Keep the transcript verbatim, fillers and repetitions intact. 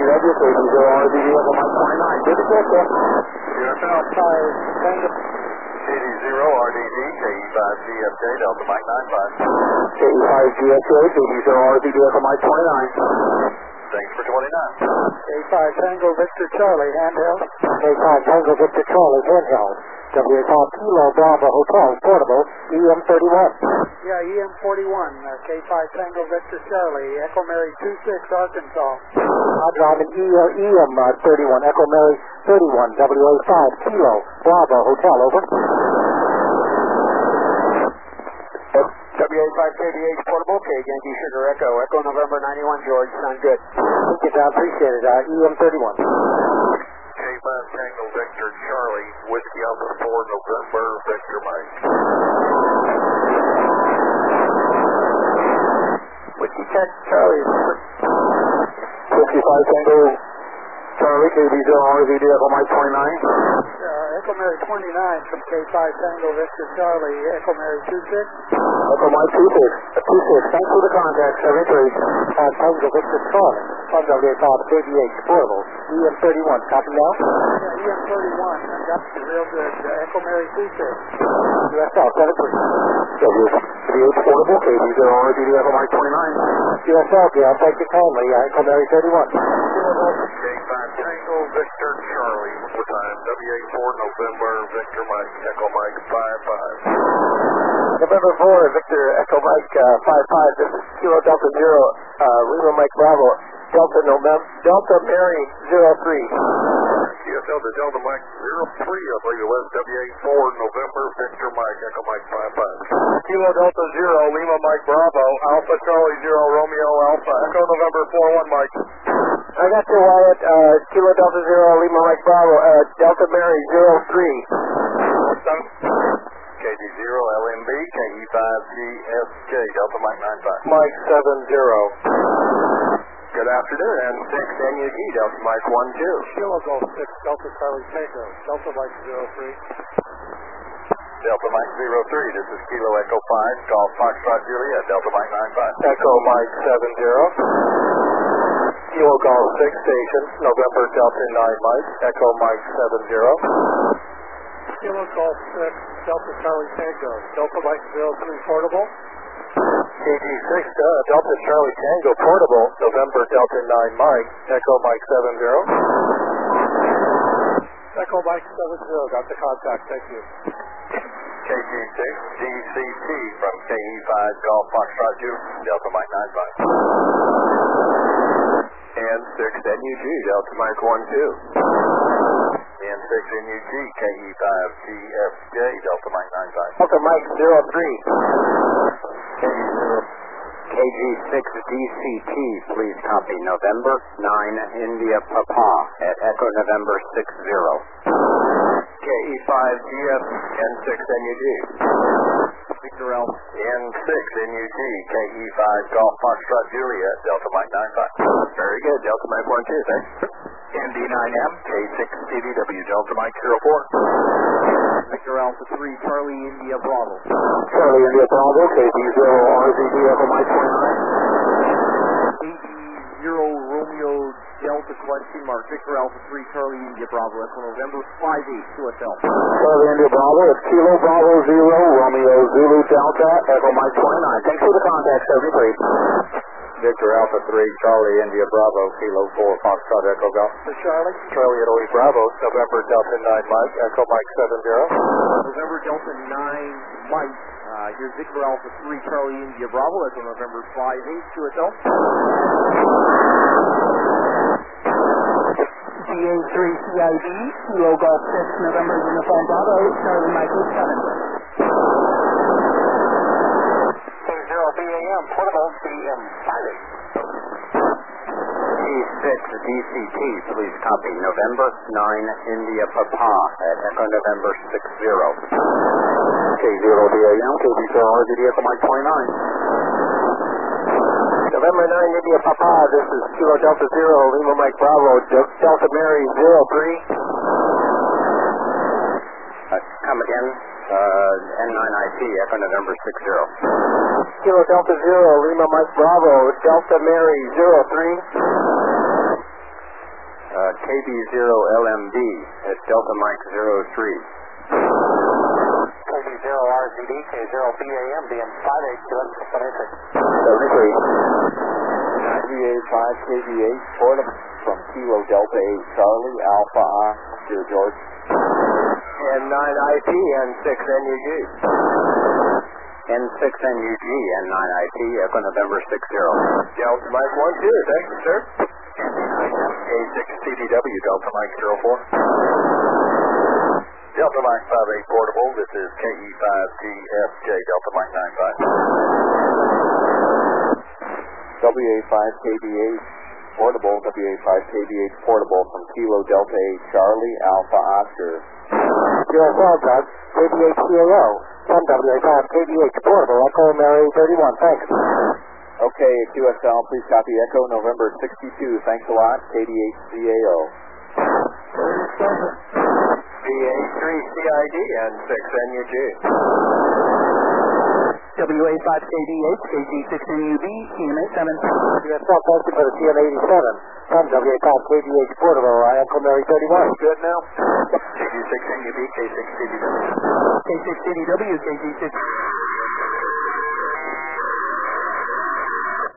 W, K D zero R Z D Echo Mike twenty-nine. Good to check, sir. U S L five Tango. K D zero R D D, K E five G F J, Delta Mike nine five. K E five G F J, K D zero R Z D Echo Mike twenty-nine. Thanks for twenty-nine. K five Tango Victor Charlie, handheld. K five Tango Victor Charlie, handheld. W H R Kilo Bravo Hotel, portable, E M thirty-one. Yeah, E M forty-one, uh, K five Tango Victor Charlie, Echo Mary two six, Arkansas. I'm driving E M thirty-one, Echo Mary thirty-one, W A five Kilo Bravo Hotel, over. W A five K D H portable, K Yankee Sugar Echo, Echo November ninety-one, George, sound good. Thank you, John, appreciate it. Uh, E M thirty-one. K five Tango Victor Charlie, Whiskey Alpha four, November, Victor Mike. Whiskey check, Charlie. Whiskey five Tango Charlie, K D zero R Z D Echo Mike twenty-nine. Uh, Echo Mary twenty-nine from K five Tango Victor Charlie, Echo Mary two six. Echo Mike two six. two six. Thanks for the contact, seventy-three. Uh, Tango Victor Charlie, from W H R K D H portable, E M thirty-one. Copy now? Yeah, E M thirty-one, I got you real good. Uh, Echo Mary two six. U S L seventy-three. W H portable, K D zero R Z D Echo Mike twenty-nine. U S L, yeah, thank you kindly. Uh, Echo Mary thirty-one. K five Tango Victor Charlie, what time? W A four, November, Victor Mike, Echo Mike five five. November four, Victor Echo Mike uh, five five. This is Kilo Delta zero, uh, Lima Mike Bravo, Delta November, Delta Mary zero three. C S L to Delta Mike zero three, I believe it was, W A four, November, Victor Mike, Echo Mike five five. Kilo Delta zero, Lima Mike Bravo, Alpha Charlie zero, Romeo Alpha, Echo November four one Mike. I got you, Wyatt. Uh, Kilo Delta zero, Lima Mike Bravo, uh, Delta Mary zero three. K D zero, L M B, K E five G F J, Delta Mike nine five. Mike seven zero. Good afternoon, and six N U G, Delta Mike one two. Kilo Golf six, Delta Charlie Tango, Delta Mike zero three. Delta Mike zero three, this is Kilo Echo five, Golf Foxtrot Juliet, Delta Mike nine five. Echo Mike seven zero. Kilo Golf six Station, November Delta nine Mike, Echo Mike seven zero. Kilo Golf six, Delta Charlie Tango, Delta Mike zero three portable. K G six, uh, Delta Charlie Tango portable, November Delta nine Mike, Echo Mike seven zero. Echo Mike seven zero, got the contact, thank you. K G six, D C T from K E five, Golf Foxtrot Juliet, Delta Mike nine five. And six N U G, Delta Mike one two. And six N U G, K E five G F J, Delta Mike nine five. Delta Mike zero three. K G six D C T, please copy November nine India Papa at Echo November six zero. K E five G F N six N U G. Victor Alpha. N six N U G, K E five Golf Foxtrot Juliet, Delta Mike nine five. Very good, Delta Mike one two, thanks. N D nine M, K six C D W, Delta Mike zero four. Victor Alpha three, Charlie India Bravo. Charlie India Bravo, K D zero R Z D Echo Mike twenty-nine. A D zero Romeo Delta question mark, Victor Alpha three, Charlie India Bravo, Echo November five eight, U S L. Charlie India Bravo, it's Kilo Bravo zero, Romeo Zulu Delta, Echo Mike twenty-nine. Thanks for the contact, seventy-three. Victor Alpha three, Charlie India Bravo, Kilo four, Foxtrot Echo Golf. For Charlie. Charlie Italy Bravo, November Delta nine Mike, Echo Mike seven zero. November Delta nine Mike, uh, here's Victor Alpha three, Charlie India Bravo, Echo November five eight, U S L. G A three C I D, Kilo Golf six, November Uniform Bravo, Charlie Mike eight seven. zero B A M, portable, B M five eight. G six D C T, please copy November nine India Papa at Echo November six zero. K zero B A M, K D zero R Z D Echo Mike twenty-nine. November nine India Papa, this is Kilo Delta zero, Lima Mike Bravo, Delta Mary zero three. Uh, come again, uh, N nine I P, Echo November six zero. Kilo Delta zero, Lima Mike Bravo, Delta Mary zero three. K B zero L M D at Delta Mike zero three. K B zero R Z D, K zero B A M, B M five eight, Q S seventy-six. seventy-three. W A five K B eight, portable from Kilo Delta eight, Charlie, Alpha Oscar, George. N nine I P, N six N U G. N six N U G, N nine I P, Echo November six zero. Delta Mike one two, thank you, sir. K six C D W, Delta Mike zero four. Delta Mike five eight portable, this is K E five G F J, Delta Mike nine five. W A five K B eight, portable, W A five K B eight, portable from Kilo Delta eight, Charlie, Alpha Oscar. Zero four, Doug, K B eight C A O, from W A five K B eight, portable, Echo Mary thirty-one, thanks. Okay, Q S L, please copy Echo November sixty-two, thanks a lot, K B eight C A O. B A three C I D, N six N U G. W A five K B eight, K G six N U B, C M eight seven. Q S L, thank you for the C M eighty-seven, from W A five K B eight, portable, Echo Mary thirty-one. Good now? K G six N U B, K six C D W. K six C D W, K G six